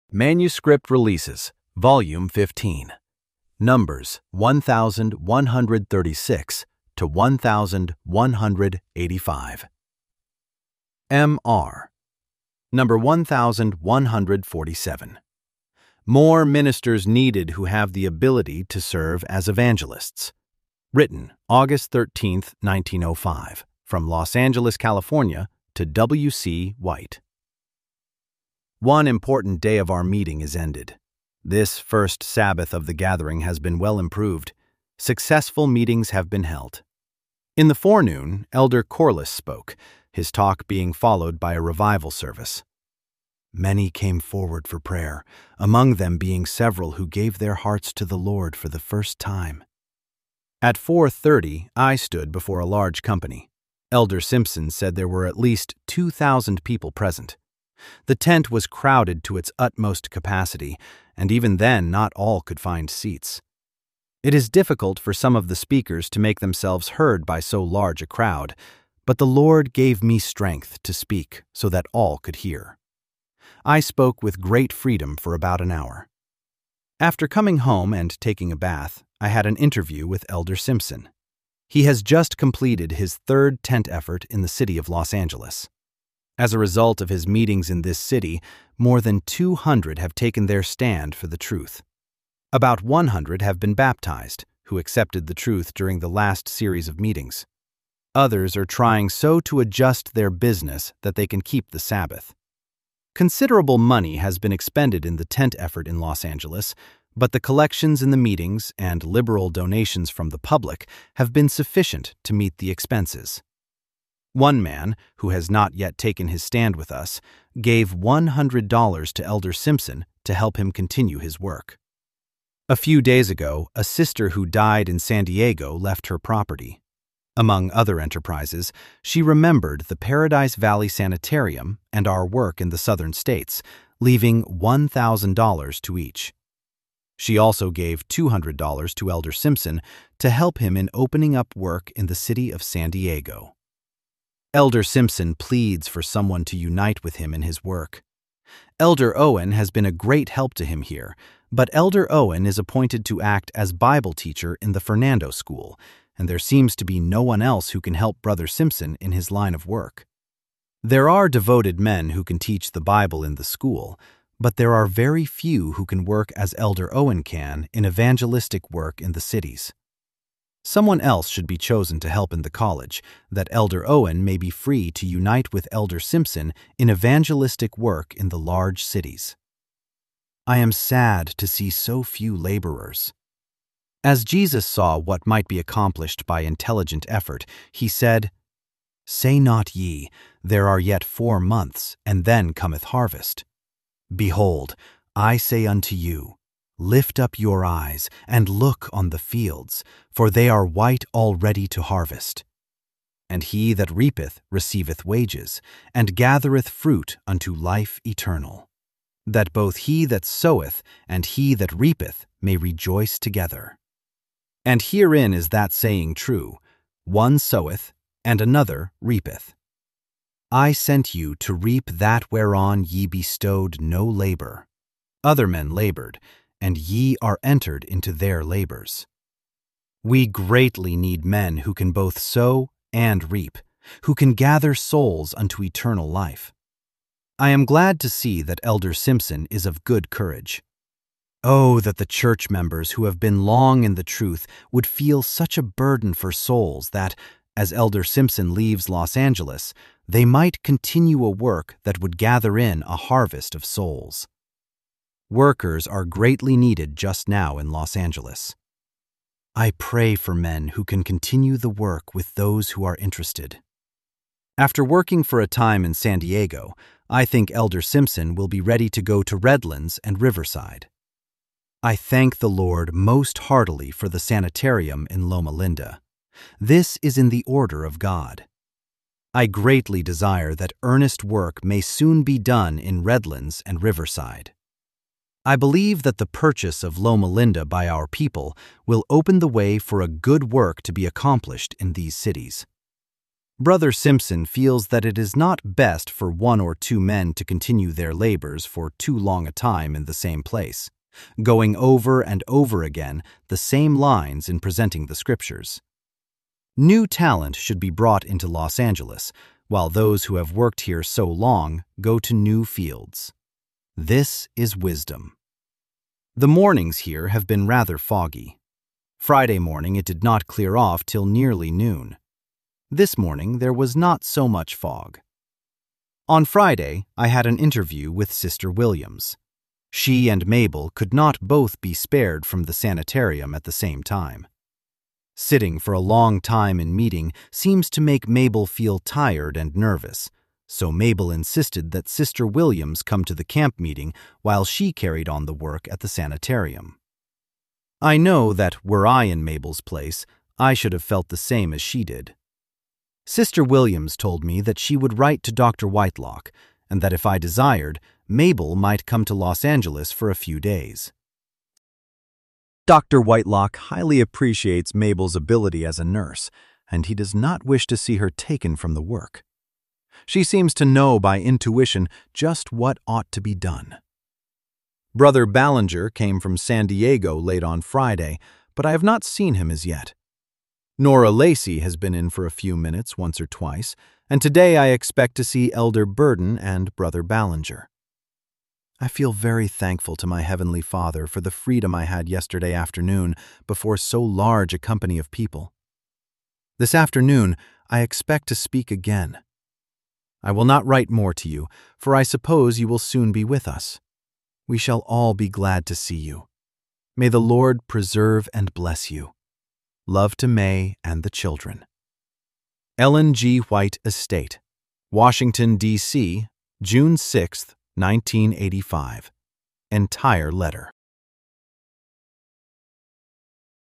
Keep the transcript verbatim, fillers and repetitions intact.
Manuscript Releases, Volume fifteen. Numbers one thousand one hundred thirty-six to one thousand one hundred eighty-five. M R. Number one thousand one hundred forty-seven. More ministers needed who have the ability to serve as evangelists. Written August thirteenth, nineteen oh five, from Los Angeles, California, to W C White. One important day of our meeting is ended. This first Sabbath of the gathering has been well improved. Successful meetings have been held. In the forenoon, Elder Corliss spoke, his talk being followed by a revival service. Many came forward for prayer, among them being several who gave their hearts to the Lord for the first time. At four thirty, I stood before a large company. Elder Simpson said there were at least two thousand people present. The tent was crowded to its utmost capacity, and even then not all could find seats. It is difficult for some of the speakers to make themselves heard by so large a crowd, but the Lord gave me strength to speak so that all could hear. I spoke with great freedom for about an hour. After coming home and taking a bath, I had an interview with Elder Simpson. He has just completed his third tent effort in the city of Los Angeles. As a result of his meetings in this city, more than two hundred have taken their stand for the truth. About one hundred have been baptized, who accepted the truth during the last series of meetings. Others are trying so to adjust their business that they can keep the Sabbath. Considerable money has been expended in the tent effort in Los Angeles, but the collections in the meetings and liberal donations from the public have been sufficient to meet the expenses. One man, who has not yet taken his stand with us, gave one hundred dollars to Elder Simpson to help him continue his work. A few days ago, a sister who died in San Diego left her property. Among other enterprises, she remembered the Paradise Valley Sanitarium and our work in the southern states, leaving one thousand dollars to each. She also gave two hundred dollars to Elder Simpson to help him in opening up work in the city of San Diego. Elder Simpson pleads for someone to unite with him in his work. Elder Owen has been a great help to him here, but Elder Owen is appointed to act as Bible teacher in the Fernando School, and there seems to be no one else who can help Brother Simpson in his line of work. There are devoted men who can teach the Bible in the school, but there are very few who can work as Elder Owen can in evangelistic work in the cities. Someone else should be chosen to help in the college, that Elder Owen may be free to unite with Elder Simpson in evangelistic work in the large cities. I am sad to see so few laborers. As Jesus saw what might be accomplished by intelligent effort, he said, "Say not ye, there are yet four months, and then cometh harvest. Behold, I say unto you, lift up your eyes, and look on the fields, for they are white already to harvest. And he that reapeth receiveth wages, and gathereth fruit unto life eternal, that both he that soweth and he that reapeth may rejoice together. And herein is that saying true, one soweth, and another reapeth. I sent you to reap that whereon ye bestowed no labor. Other men labored, and ye are entered into their labors. We greatly need men who can both sow and reap, who can gather souls unto eternal life. I am glad to see that Elder Simpson is of good courage. Oh, that the church members who have been long in the truth would feel such a burden for souls that, as Elder Simpson leaves Los Angeles, they might continue a work that would gather in a harvest of souls. Workers are greatly needed just now in Los Angeles. I pray for men who can continue the work with those who are interested. After working for a time in San Diego, I think Elder Simpson will be ready to go to Redlands and Riverside. I thank the Lord most heartily for the sanitarium in Loma Linda. This is in the order of God. I greatly desire that earnest work may soon be done in Redlands and Riverside. I believe that the purchase of Loma Linda by our people will open the way for a good work to be accomplished in these cities. Brother Simpson feels that it is not best for one or two men to continue their labors for too long a time in the same place, going over and over again the same lines in presenting the scriptures. New talent should be brought into Los Angeles, while those who have worked here so long go to new fields. This is wisdom. The mornings here have been rather foggy. Friday morning it did not clear off till nearly noon. This morning there was not so much fog. On Friday, I had an interview with Sister Williams. She and Mabel could not both be spared from the sanitarium at the same time. Sitting for a long time in meeting seems to make Mabel feel tired and nervous, so Mabel insisted that Sister Williams come to the camp meeting while she carried on the work at the sanitarium. I know that were I in Mabel's place, I should have felt the same as she did. Sister Williams told me that she would write to Doctor Whitelock, and that if I desired, Mabel might come to Los Angeles for a few days. Doctor Whitelock highly appreciates Mabel's ability as a nurse, and he does not wish to see her taken from the work. She seems to know by intuition just what ought to be done. Brother Ballinger came from San Diego late on Friday, but I have not seen him as yet. Nora Lacey has been in for a few minutes once or twice, and today I expect to see Elder Burden and Brother Ballinger. I feel very thankful to my Heavenly Father for the freedom I had yesterday afternoon before so large a company of people. This afternoon I expect to speak again. I will not write more to you, for I suppose you will soon be with us. We shall all be glad to see you. May the Lord preserve and bless you. Love to May and the children. Ellen G. White Estate, Washington, D C, June sixth, nineteen eighty-five. Entire letter.